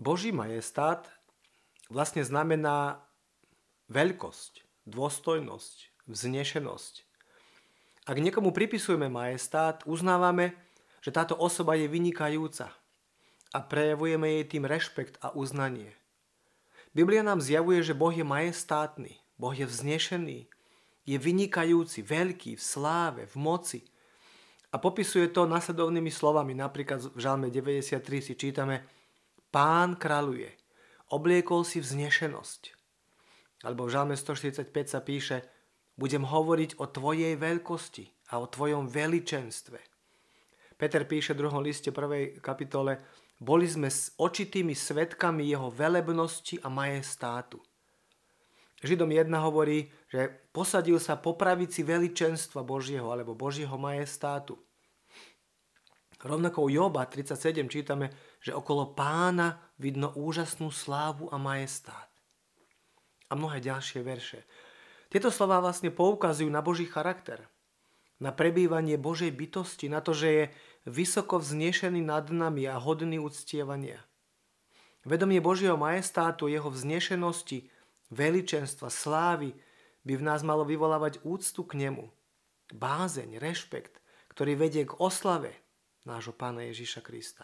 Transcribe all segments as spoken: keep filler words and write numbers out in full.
Boží majestát vlastne znamená veľkosť, dôstojnosť, vznešenosť. Ak niekomu pripisujeme majestát, uznávame, že táto osoba je vynikajúca a prejavujeme jej tým rešpekt a uznanie. Biblia nám zjavuje, že Boh je majestátny, Boh je vznešený, je vynikajúci, veľký, v sláve, v moci. A popisuje to nasledovnými slovami. Napríklad v Žalme deväťdesiattri si čítame: Pán kráľuje, obliekol si vznešenosť. Alebo v Žalme stoštyridsaťpäť sa píše: Budem hovoriť o tvojej veľkosti a o tvojom veličenstve. Peter píše v druhom liste prvej kapitole: Boli sme s očitými svedkami jeho velebnosti a majestátu. Židom jeden hovorí, že posadil sa po pravici veličenstva Božieho alebo Božieho majestátu. Rovnako u Joba tridsaťsedem čítame, že okolo Pána vidno úžasnú slávu a majestát. A mnohé ďalšie verše. Tieto slová vlastne poukazujú na Boží charakter, na prebývanie Božej bytosti, na to, že je vysoko vznešený nad nami a hodný uctievania. Vedomie Božieho majestátu, jeho vznešenosti, veličenstva, slávy by v nás malo vyvolávať úctu k nemu, bázeň, rešpekt, ktorý vedie k oslave nášho Pána Ježiša Krista.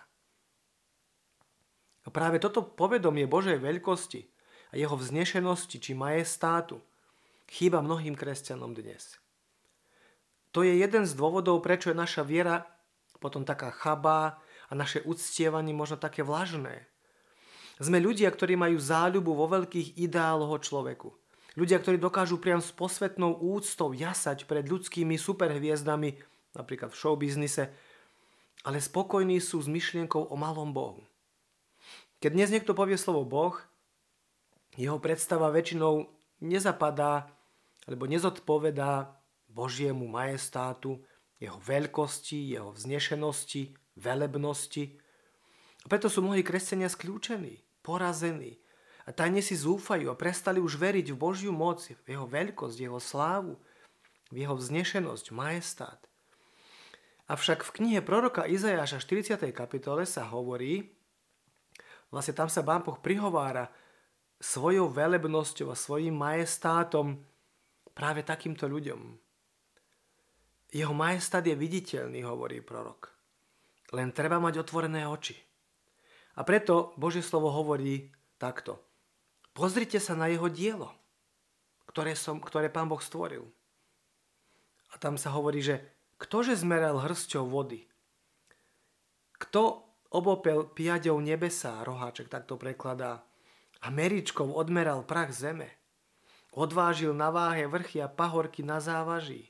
A práve toto povedomie Božej veľkosti a jeho vznešenosti či majestátu chýba mnohým kresťanom dnes. To je jeden z dôvodov, prečo je naša viera potom taká chabá a naše uctievanie možno také vlažné. Sme ľudia, ktorí majú záľubu vo veľkých ideáloch o človeku. Ľudia, ktorí dokážu priam s posvetnou úctou jasať pred ľudskými superhviezdami, napríklad v showbiznise, ale spokojní sú s myšlienkou o malom Bohu. Keď dnes niekto povie slovo Boh, jeho predstava väčšinou nezapadá alebo nezodpovedá Božiemu majestátu, jeho veľkosti, jeho vznešenosti, velebnosti. A preto sú mnohí kresťania skľúčení, porazení a tajne si zúfajú a prestali už veriť v Božiu moc, v jeho veľkosť, v jeho slávu, v jeho vznešenosť, majestát. Avšak v knihe proroka Izajaša štyridsiatej kapitole sa hovorí, vlastne tam sa Pán Boh prihovára svojou velebnosťou a svojím majestátom práve takýmto ľuďom. Jeho majestát je viditeľný, hovorí prorok. Len treba mať otvorené oči. A preto Božie slovo hovorí takto. Pozrite sa na jeho dielo, ktoré, som, ktoré Pán Boh stvoril. A tam sa hovorí, že ktože zmeral hrsťou vody? Kto obopel piaďou nebesá, roháček takto prekladá, a meričkou odmeral prach zeme? Odvážil na váhe vrchy a pahorky na závaží.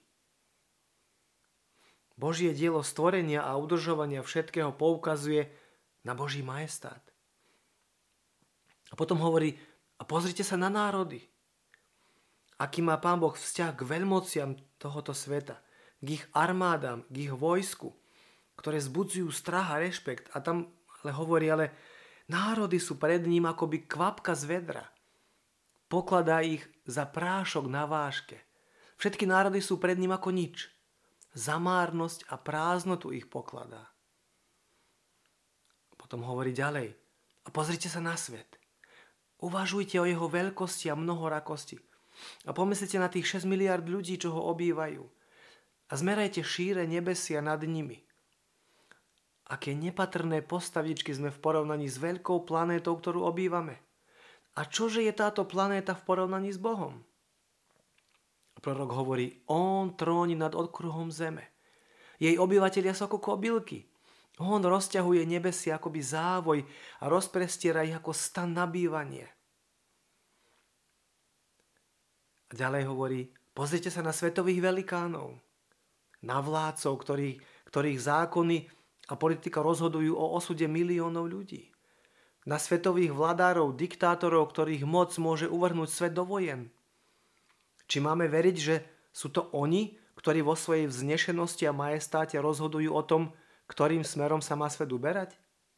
Božie dielo stvorenia a udržovania všetkého poukazuje na Boží majestát. A potom hovorí, a pozrite sa na národy. Aký má Pán Boh vzťah k veľmociam tohoto sveta, k ich armádám, k ich vojsku, ktoré zbudzujú strach a rešpekt. A tam ale hovorí, ale národy sú pred ním akoby kvapka z vedra. Pokladá ich za prášok na vážke. Všetky národy sú pred ním ako nič. Za márnosť a prázdnotu ich pokladá. Potom hovorí ďalej. A pozrite sa na svet. Uvažujte o jeho veľkosti a mnohorakosti. A pomyslite na tých šesť miliárd ľudí, čo ho obývajú. A zmerajte šíre nebesia nad nimi. Aké nepatrné postavičky sme v porovnaní s veľkou planétou, ktorú obývame. A čože je táto planéta v porovnaní s Bohom? Prorok hovorí, on tróni nad okruhom zeme. Jej obyvatelia sú ako kobylky. On rozťahuje nebesia akoby závoj a rozprestiera ich ako stan na bývanie. A ďalej hovorí, pozrite sa na svetových velikánov, na vládcov, ktorých, ktorých zákony a politika rozhodujú o osude miliónov ľudí. Na svetových vladárov, diktátorov, ktorých moc môže uvrhnúť svet do vojen. Či máme veriť, že sú to oni, ktorí vo svojej vznešenosti a majestáte rozhodujú o tom, ktorým smerom sa má svet uberať?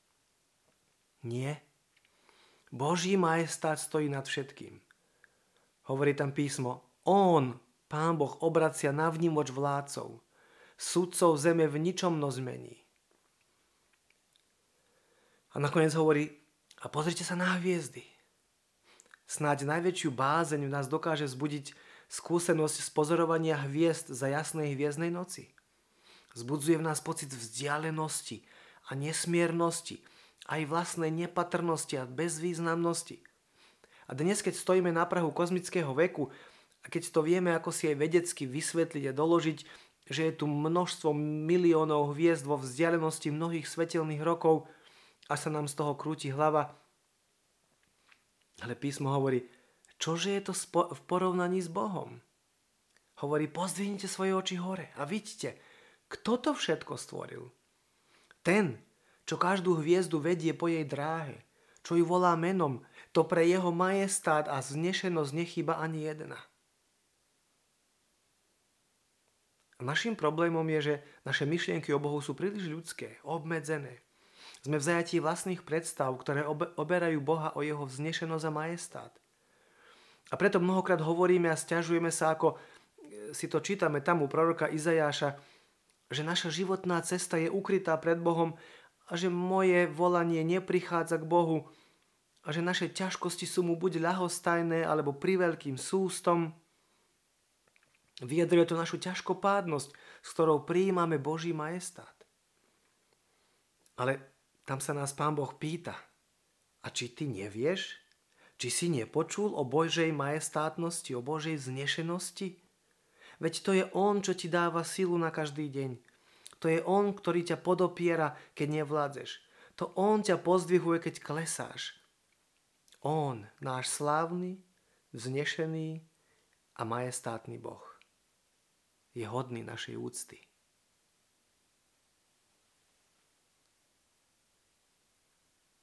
Nie. Boží majestát stojí nad všetkým. Hovorí tam písmo, on, Pán Boh, obracia navnímoč vládcov, sudcov zeme v ničom no zmení. A nakoniec hovorí, A pozrite sa na hviezdy. Snáď najväčšiu bázeň v nás dokáže vzbudiť skúsenosť z pozorovania hviezd za jasnej hviezdnej noci. Vzbudzuje v nás pocit vzdialenosti a nesmiernosti, aj vlastnej nepatrnosti a bezvýznamnosti. A dnes, keď stojíme na prahu kozmického veku a keď to vieme ako si aj vedecky vysvetliť a doložiť, že je tu množstvo miliónov hviezd vo vzdialenosti mnohých svetelných rokov a sa nám z toho krúti hlava, ale písmo hovorí, čože je to v porovnaní s Bohom? Hovorí, pozdvihnite svoje oči hore a vidíte, kto to všetko stvoril. Ten, čo každú hviezdu vedie po jej dráhe, čo ju volá menom, to pre jeho majestát a vznešenosť nechýba ani jedna. Naším problémom je, že naše myšlienky o Bohu sú príliš ľudské, obmedzené. Sme v zajatí vlastných predstav, ktoré oberajú Boha o jeho vznešenosť a majestát. A preto mnohokrát hovoríme a sťažujeme sa, ako si to čítame tam u proroka Izajáša, že naša životná cesta je ukrytá pred Bohom a že moje volanie neprichádza k Bohu a že naše ťažkosti sú mu buď ľahostajné alebo priveľkým sústom. Vyjadruje to našu ťažkopádnosť, s ktorou prijímame Boží majestát. Ale tam sa nás Pán Boh pýta, a či ty nevieš? Či si nepočul o Božej majestátnosti, o Božej vznešenosti? Veď to je On, čo ti dáva silu na každý deň. To je On, ktorý ťa podopiera, keď nevládzeš. To On ťa pozdvihuje, keď klesáš. On, náš slávny, vznešený a majestátny Boh, je hodný našej úcty.